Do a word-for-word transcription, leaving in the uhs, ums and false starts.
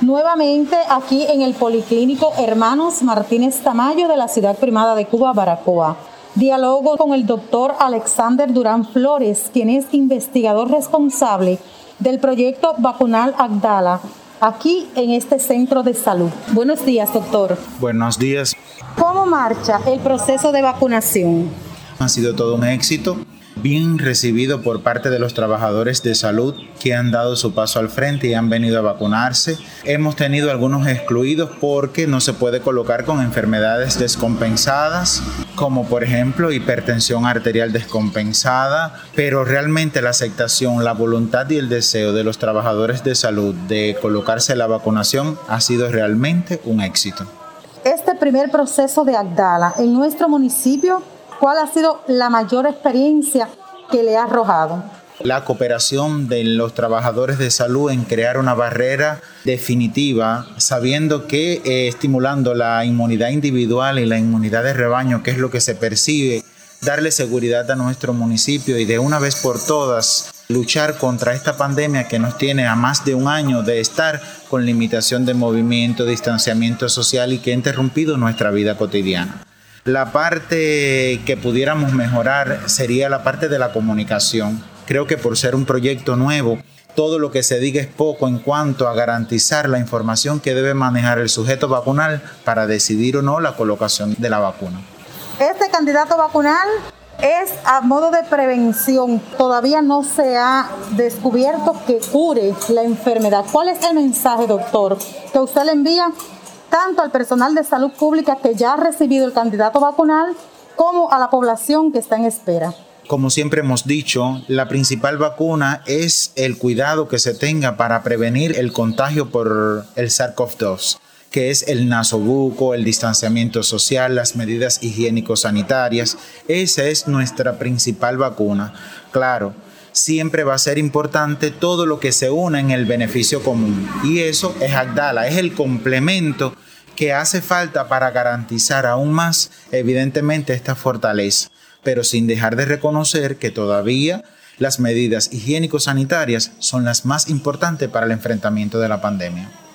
nuevamente aquí en el Policlínico Hermanos Martínez Tamayo de la ciudad primada de Cuba, Baracoa. Dialogo con el doctor Alexander Durán Flores, quien es investigador responsable del proyecto vacunal Agdala, aquí en este centro de salud. Buenos días, doctor. Buenos días. ¿Cómo marcha el proceso de vacunación? Ha sido todo un éxito, bien recibido por parte de los trabajadores de salud que han dado su paso al frente y han venido a vacunarse. Hemos tenido algunos excluidos porque no se puede colocar con enfermedades descompensadas, como por ejemplo hipertensión arterial descompensada, pero realmente la aceptación, la voluntad y el deseo de los trabajadores de salud de colocarse la vacunación ha sido realmente un éxito. Este primer proceso de Agdala en nuestro municipio, ¿cuál ha sido la mayor experiencia que le ha arrojado? La cooperación de los trabajadores de salud en crear una barrera definitiva, sabiendo que eh, estimulando la inmunidad individual y la inmunidad de rebaño, que es lo que se percibe, darle seguridad a nuestro municipio y de una vez por todas luchar contra esta pandemia que nos tiene a más de un año de estar con limitación de movimiento, distanciamiento social y que ha interrumpido nuestra vida cotidiana. La parte que pudiéramos mejorar sería la parte de la comunicación. Creo que por ser un proyecto nuevo, todo lo que se diga es poco en cuanto a garantizar la información que debe manejar el sujeto vacunal para decidir o no la colocación de la vacuna. Este candidato vacunal es a modo de prevención. Todavía no se ha descubierto que cure la enfermedad. ¿Cuál es el mensaje, doctor, que usted le envía tanto al personal de salud pública que ya ha recibido el candidato vacunal como a la población que está en espera? Como siempre hemos dicho, la principal vacuna es el cuidado que se tenga para prevenir el contagio por el SARS-C o V dos, que es el nasobuco, el distanciamiento social, las medidas higiénico-sanitarias. Esa es nuestra principal vacuna. Claro, siempre va a ser importante todo lo que se una en el beneficio común. Y eso es Agdala, es el complemento que hace falta para garantizar aún más, evidentemente, esta fortaleza, pero sin dejar de reconocer que todavía las medidas higiénico-sanitarias son las más importantes para el enfrentamiento de la pandemia.